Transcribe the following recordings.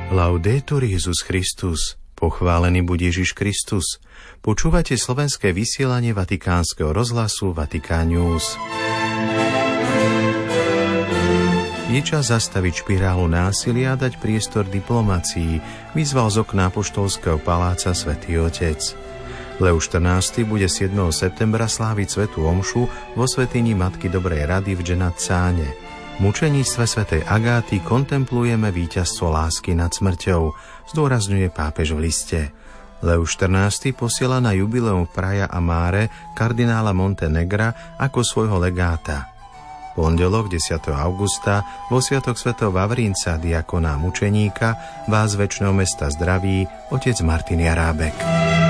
Laudetur Jesus Christus, pochválený buď Ježiš Kristus. Počúvate slovenské vysielanie Vatikánskeho rozhlasu Vatikán News. Je čas zastaviť špirálu násilia a dať priestor diplomácii, vyzval z okna apoštolského paláca Svätý Otec. Leus XIV bude 7. septembra sláviť svätú omšu vo svätyni Matky Dobrej Rady v Genazzane. V mučeníctve svätej Agáty kontemplujeme víťazstvo lásky nad smrťou, zdôrazňuje pápež v liste. Leus XIV posiela na jubileum Praia a Mare kardinála Montenegra ako svojho legáta. Pondelok 10. augusta vo sviatok svätého Vavrínca, diakona a mučeníka, vás z večného mesta zdraví otec Martin Jarábek.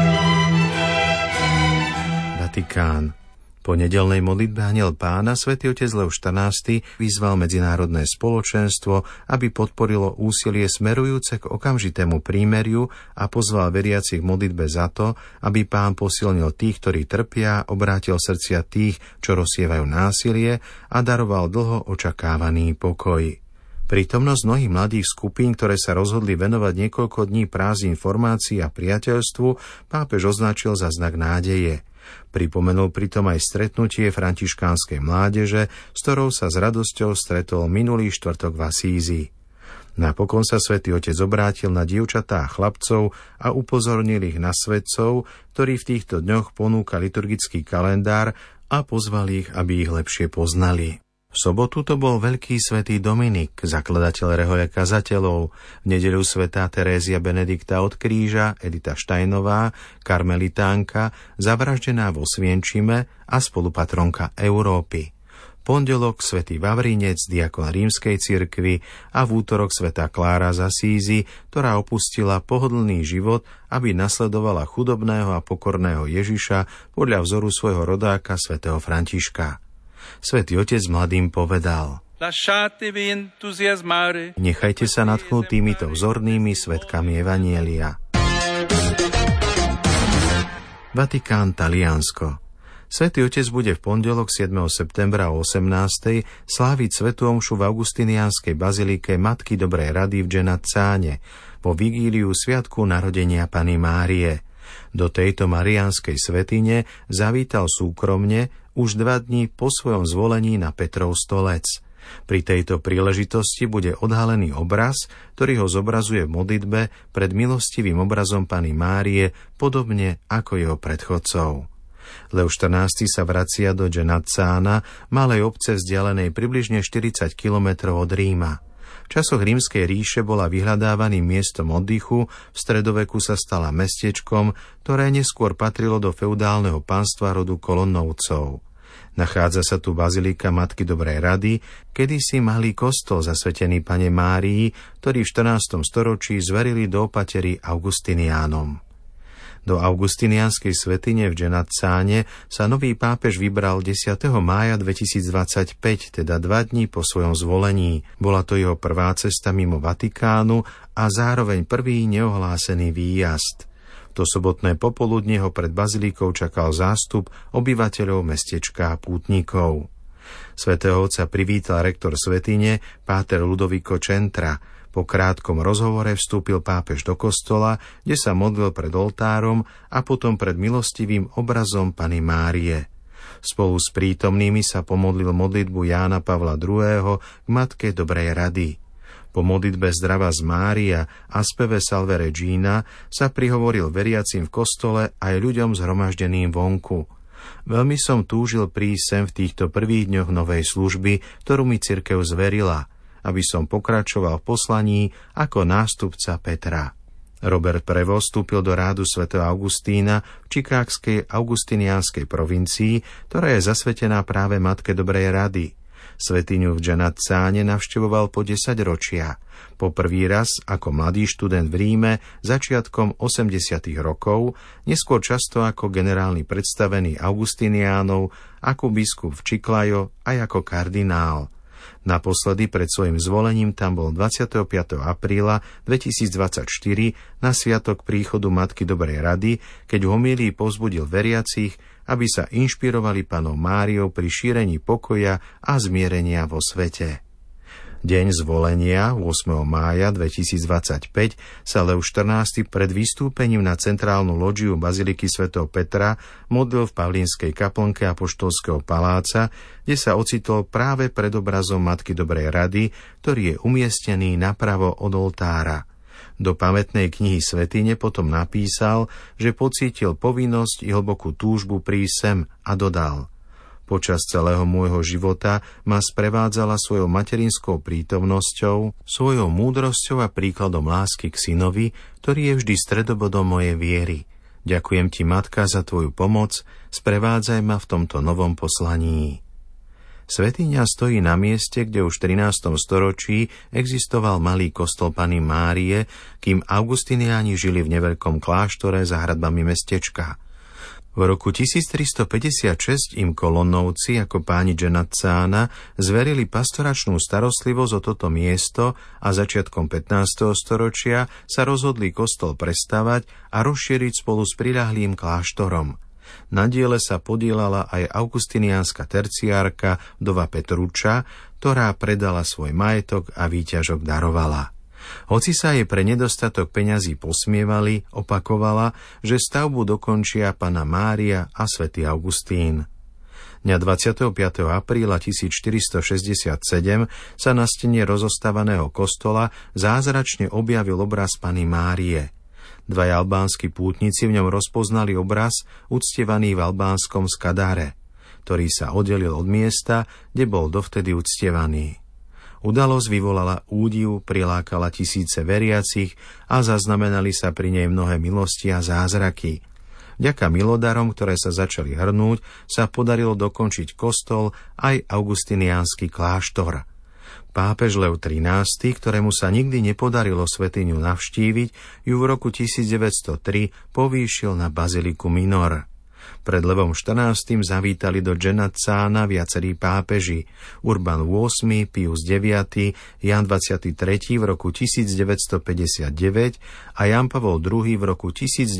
Vatikán. Po nedeľnej modlitbe Anjel Pána svätý otec Leus XIV vyzval medzinárodné spoločenstvo, aby podporilo úsilie smerujúce k okamžitému prímeriu a pozval veriacich modlitbe za to, aby Pán posilnil tých, ktorí trpia, obrátil srdcia tých, čo rozsievajú násilie a daroval dlho očakávaný pokoj. Prítomnosť mnohých mladých skupín, ktoré sa rozhodli venovať niekoľko dní prázdnin formácií a priateľstvu, pápež označil za znak nádeje. Pripomenul pritom aj stretnutie františkánskej mládeže, s ktorou sa s radosťou stretol minulý štvrtok v Asízi. Napokon sa svätý otec obrátil na dievčatá a chlapcov a upozornil ich na svätcov, ktorí v týchto dňoch ponúka liturgický kalendár a pozval ich, aby ich lepšie poznali. V sobotu to bol veľký svätý Dominik, zakladateľ rehoľa kazateľov, v nedeľu svätá Terézia Benedikta od kríža, Edita Štajnová, karmelitánka, zavraždená vo Svienčime a spolupatronka Európy. Pondelok svätý Vavrínec, diakon rímskej cirkvi a v útorok svätá Klára z Asízy, ktorá opustila pohodlný život, aby nasledovala chudobného a pokorného Ježiša podľa vzoru svojho rodáka svätého Františka. Svätý otec mladým povedal: Nechajte sa nadchnúť týmito vzornými svedkami Evanjelia. Vatikán, Taliansko. Svätý otec bude v pondelok 7. septembra o 18. sláviť svätú omšu v augustinianskej bazilike Matky Dobrej Rady v Genazzane vo vigíliu sviatku narodenia Panny Márie. Do tejto mariánskej svätyne zavítal súkromne už 2 dní po svojom zvolení na Petrov stolec. Pri tejto príležitosti bude odhalený obraz, ktorý ho zobrazuje v modlitbe pred milostivým obrazom Panny Márie, podobne ako jeho predchodcov. Leus XIV sa vracia do Genazzana, malej obce vzdialenej približne 40 kilometrov od Ríma. V časoch Rímskej ríše bola vyhľadávaným miestom oddychu, v stredoveku sa stala mestečkom, ktoré neskôr patrilo do feudálneho panstva rodu Kolonnovcov. Nachádza sa tu bazilika Matky Dobrej Rady, kedysi malý kostol zasvetený Panne Márii, ktorý v 14. storočí zverili do opatery Augustiniánom. Do augustinianskej svätyne v Genazzane sa nový pápež vybral 10. mája 2025, teda 2 dní po svojom zvolení. Bola to jeho prvá cesta mimo Vatikánu a zároveň prvý neohlásený výjazd. To sobotné popoludne ho pred bazilikou čakal zástup obyvateľov mestečka a pútnikov. Svätého otca privítal rektor svätyne páter Ludovico Centra. Po krátkom rozhovore vstúpil pápež do kostola, kde sa modlil pred oltárom a potom pred milostivým obrazom Panny Márie. Spolu s prítomnými sa pomodlil modlitbu Jána Pavla II. K Matke Dobrej Rady. Po modlitbe Zdravá z Mária a speve Salve Regina sa prihovoril veriacim v kostole aj ľuďom zhromaždeným vonku. Veľmi som túžil prísť sem v týchto prvých dňoch novej služby, ktorú mi cirkev zverila, aby som pokračoval v poslaní ako nástupca Petra. Robert Prevost vstúpil do rádu svätého Augustína v čikágskej augustinianskej provincii, ktorá je zasvetená práve Matke Dobrej Rady. Svätyňu v Genazzane navštevoval po 10 ročia. Po prvý raz ako mladý študent v Ríme začiatkom 80. rokov, neskôr často ako generálny predstavený Augustiniánov, ako biskup v Chiclayo aj ako kardinál. Naposledy pred svojim zvolením tam bol 25. apríla 2024 na sviatok príchodu Matky Dobrej Rady, keď v homílii povzbudil veriacich, aby sa inšpirovali Pannou Máriou pri šírení pokoja a zmierenia vo svete. Deň zvolenia 8. mája 2025 sa Lev XIV pred vystúpením na centrálnu lodžiu Baziliky svätého Petra modlil v Pavlínskej kaplnke Apoštolského paláca, kde sa ocitol práve pred obrazom Matky Dobrej rady, ktorý je umiestnený napravo od oltára. Do pamätnej knihy Svätyne potom napísal, že pocítil povinnosť i hlbokú túžbu prísť sem a dodal: Počas celého môjho života ma sprevádzala svojou materinskou prítomnosťou, svojou múdrosťou a príkladom lásky k synovi, ktorý je vždy stredobodom mojej viery. Ďakujem ti, Matka, za tvoju pomoc, sprevádzaj ma v tomto novom poslaní. Svätyňa stojí na mieste, kde už v 13. storočí existoval malý kostol Panny Márie, kým augustiniáni žili v neveľkom kláštore za hradbami mestečka. V roku 1356 im Kolonovci ako páni Genazzana zverili pastoračnú starostlivosť o toto miesto a začiatkom 15. storočia sa rozhodli kostol prestavať a rozšíriť spolu s priľahlým kláštorom. Na diele sa podieľala aj augustiniánska terciárka vdova Petruča, ktorá predala svoj majetok a výťažok darovala. Hoci sa jej pre nedostatok peňazí posmievali, opakovala, že stavbu dokončia Panna Mária a svätý Augustín. Dňa 25. apríla 1467 sa na stene rozostavaného kostola zázračne objavil obraz Panny Márie. Dvaja albánski pútnici v ňom rozpoznali obraz uctievaný v albánskom Skadare, ktorý sa oddelil od miesta, kde bol dovtedy uctievaný. Udalosť vyvolala údiv, prilákala tisíce veriacich a zaznamenali sa pri nej mnohé milosti a zázraky. Vďaka milodarom, ktoré sa začali hrnúť, sa podarilo dokončiť kostol aj augustiniánsky kláštor. Pápež Lev XIII, ktorému sa nikdy nepodarilo svätyňu navštíviť, ju v roku 1903 povýšil na baziliku Minor. Pred Levom XIV zavítali do Genazzana viacerí pápeži: Urban VIII, Pius IX, Jan XXIII v roku 1959 a Jan Pavol II v roku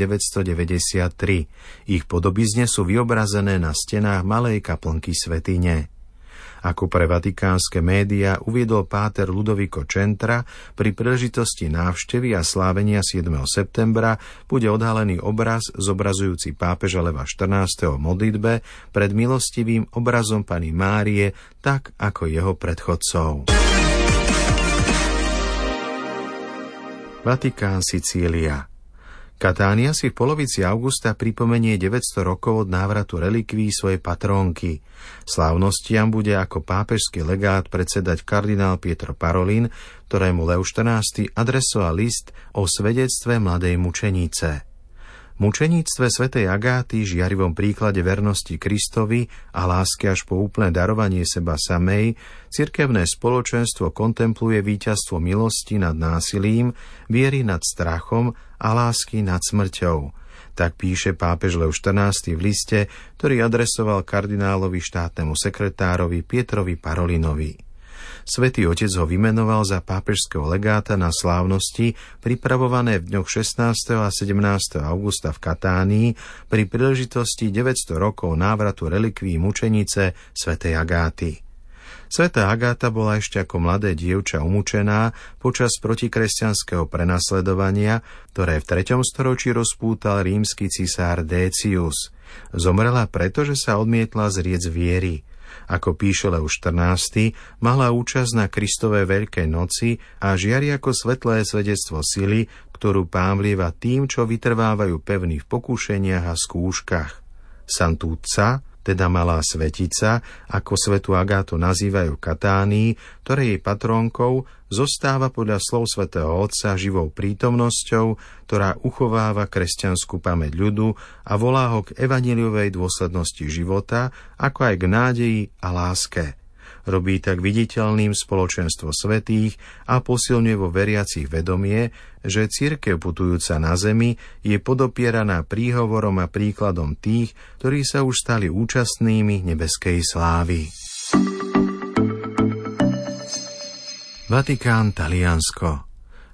1993. Ich podobizne sú vyobrazené na stenách malej kaplnky svätyne. Ako pre vatikánske médiá uviedol páter Ludovico Centra, pri príležitosti návštevy a slávenia 7. septembra bude odhalený obraz zobrazujúci pápeža Leva XIV. V modlitbe pred milostivým obrazom Panny Márie, tak ako jeho predchodcov. Vatikán, Sicília. Katánia si v polovici augusta pripomenie 900 rokov od návratu relikví svojej patrónky. Slávnostiam bude ako pápežský legát predsedať kardinál Pietro Parolin, ktorému Lev XIV adresoval list o svedectve mladej mučenice. Mučeníctve svätej Agáty, žiarivom príklade vernosti Kristovi a lásky až po úplné darovanie seba samej, cirkevné spoločenstvo kontempluje víťazstvo milosti nad násilím, viery nad strachom a lásky nad smrťou. Tak píše pápež Lev XIV v liste, ktorý adresoval kardinálovi štátnemu sekretárovi Pietrovi Parolinovi. Svätý Otec ho vymenoval za pápežského legáta na slávnosti pripravované v dňoch 16. a 17. augusta v Katánii pri príležitosti 900 rokov návratu relikví mučenice svätej Agáty. Svätá Agáta bola ešte ako mladé dievča umúčená počas protikresťanského prenasledovania, ktoré v 3. storočí rozpútal rímsky cisár Decius. Zomrela preto, že sa odmietla zrieť z viery. Ako píše Lev XIV, mala účasť na Kristovej Veľkej noci a žiari ako svetlé svedectvo sily, ktorú Pán vlieva tým, čo vytrvávajú pevní v pokúšeniach a skúškach. Santuzza, teda malá svetica, ako svätú Agátu nazývajú v Katánii, ktorej jej patrónkou, zostáva podľa slov svätého Otca živou prítomnosťou, ktorá uchováva kresťanskú pamäť ľudu a volá ho k evanjeliovej dôslednosti života, ako aj k nádeji a láske. Robí tak viditeľným spoločenstvo svätých a posilňuje vo veriacich vedomie, že cirkev putujúca na zemi je podopieraná príhovorom a príkladom tých, ktorí sa už stali účastnými nebeskej slávy. Vatikán, Taliansko.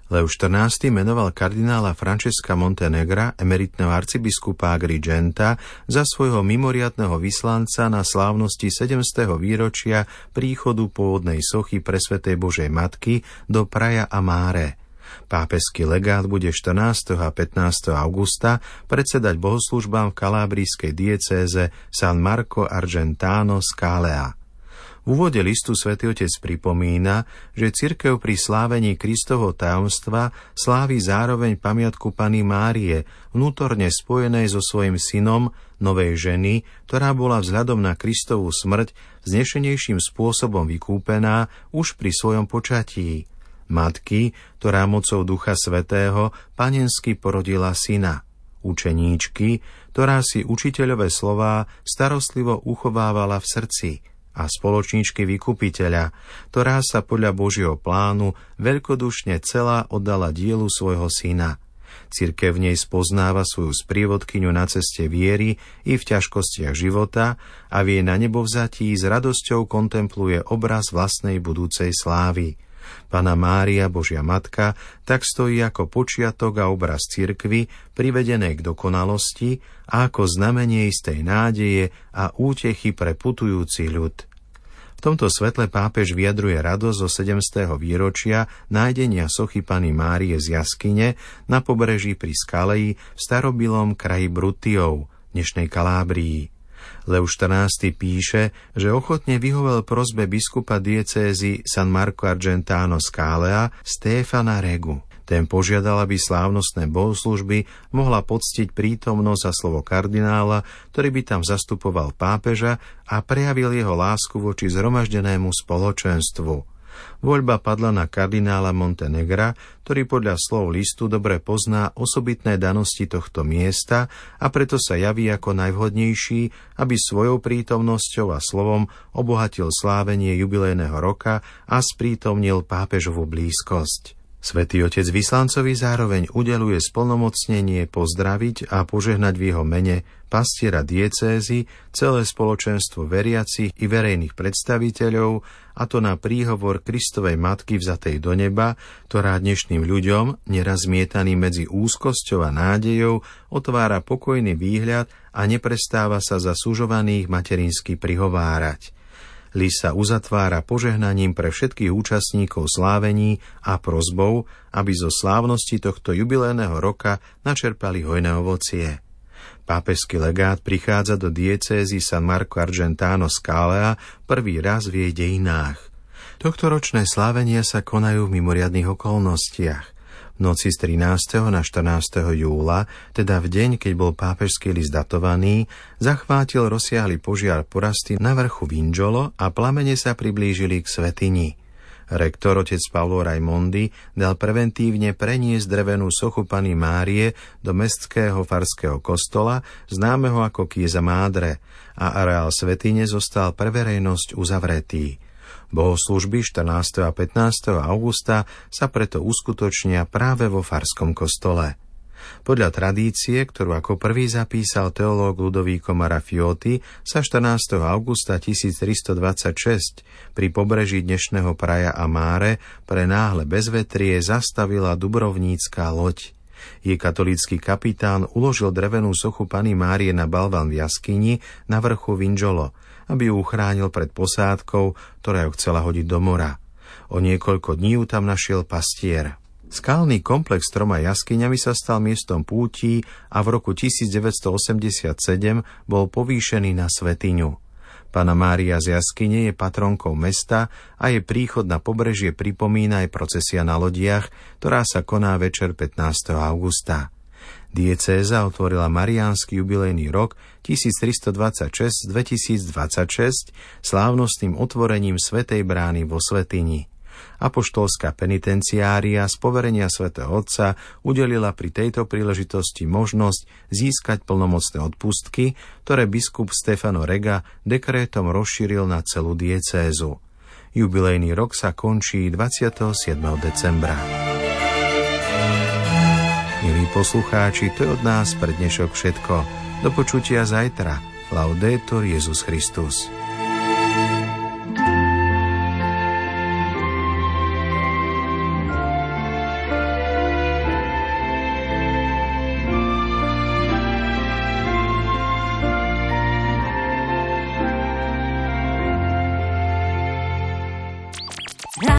Leo XIV menoval kardinála Francesca Montenegra, emeritného arcibiskupa Agrigenta, za svojho mimoriadneho vyslanca na slávnosti 700. výročia príchodu pôvodnej sochy presvätej Božej Matky do Praia a Mare. Pápežský legát bude 14. a 15. augusta predsedať bohoslužbám v kalábrijskej diecéze San Marco Argentano Scalea. V úvode listu Svätý Otec pripomína, že cirkev pri slávení Kristovho tajomstva slávi zároveň pamiatku Panny Márie, vnútorne spojenej so svojím synom, novej ženy, ktorá bola vzhľadom na Kristovú smrť vznešenejším spôsobom vykúpená už pri svojom počatí. Matky, ktorá mocou Ducha Svätého panensky porodila syna. Učeníčky, ktorá si učiteľové slová starostlivo uchovávala v srdci. A spoločníčky vykupiteľa, ktorá sa podľa Božieho plánu veľkodušne celá oddala dielu svojho syna. Cirkev v nej spoznáva svoju sprievodkyňu na ceste viery i v ťažkostiach života a v jej nanebovzatí s radosťou kontempluje obraz vlastnej budúcej slávy. Panna Mária, Božia Matka, tak stojí ako počiatok a obraz cirkvi, privedenej k dokonalosti a ako znamenie istej nádeje a útechy pre putujúci ľud. V tomto svetle pápež vyjadruje radosť zo 700. výročia nájdenia sochy Panny Márie z jaskyne na pobreží pri Scalei v starobilom kraji Bruttiov, dnešnej Kalábrii. Leo XIV píše, že ochotne vyhovel prosbe biskupa diecézy San Marco Argentano Scalea Stefana Regu. Ten požiadal, aby slávnostné bohoslužby mohla poctiť prítomnosť a slovo kardinála, ktorý by tam zastupoval pápeža a prejavil jeho lásku voči zhromaždenému spoločenstvu. Voľba padla na kardinála Montenegra, ktorý podľa slov listu dobre pozná osobitné danosti tohto miesta a preto sa javí ako najvhodnejší, aby svojou prítomnosťou a slovom obohatil slávenie jubilejného roka a sprítomnil pápežovú blízkosť. Svätý Otec vyslancovi zároveň udeľuje splnomocnenie pozdraviť a požehnať v jeho mene pastiera diecézy, celé spoločenstvo veriacich i verejných predstaviteľov, a to na príhovor Kristovej Matky vzatej do neba, ktorá dnešným ľuďom, neraz zmietaným medzi úzkosťou a nádejou, otvára pokojný výhľad a neprestáva sa za sužovaných materinsky prihovárať. List sa uzatvára požehnaním pre všetkých účastníkov slávení a prosbou, aby zo slávnosti tohto jubilejného roka načerpali hojné ovocie. Pápežský legát prichádza do diecézy San Marco Argentano Scalea prvý raz v jej dejinách. Tohtoročné slávenia sa konajú v mimoriadnych okolnostiach. V noci z 13. na 14. júla, teda v deň, keď bol pápežský list datovaný, zachvátil rozsiahly požiar porasty na vrchu Vinjolo a plamene sa priblížili k svätyni. Rektor otec Paolo Raimondi dal preventívne preniesť drevenú sochu Panny Márie do mestského farského kostola, známeho ako Chiesa Madre, a areál svätyne zostal pre verejnosť uzavretý. Bohoslužby 14. a 15. augusta sa preto uskutočnia práve vo farskom kostole. Podľa tradície, ktorú ako prvý zapísal teológ Ludovico Marafiotti, sa 14. augusta 1326 pri pobreží dnešného Praia a Mare pre náhle bezvetrie zastavila dubrovnícka loď. Jej katolícky kapitán uložil drevenú sochu Panny Márie na balvan v jaskyni na vrchu Vinjolo, aby ju uchránil pred posádkou, ktorá ju chcela hodiť do mora. O niekoľko dní ju tam našiel pastier. Skalný komplex s 3 jaskyňami sa stal miestom pútí a v roku 1987 bol povýšený na svätyňu. Panna Mária z jaskyne je patronkou mesta a jej príchod na pobrežie pripomína aj procesia na lodiach, ktorá sa koná večer 15. augusta. Diecéza otvorila mariánsky jubilejný rok 1326-2026 slávnostným otvorením Svätej brány vo svätyni. Apoštolská penitenciária z poverenia svätého Otca udelila pri tejto príležitosti možnosť získať plnomocné odpustky, ktoré biskup Stefano Rega dekrétom rozšíril na celú diecézu. Jubilejný rok sa končí 27. decembra. Milí poslucháči, to je od nás pre dnešok všetko. Do počutia zajtra. Laudetur Jesus Christus.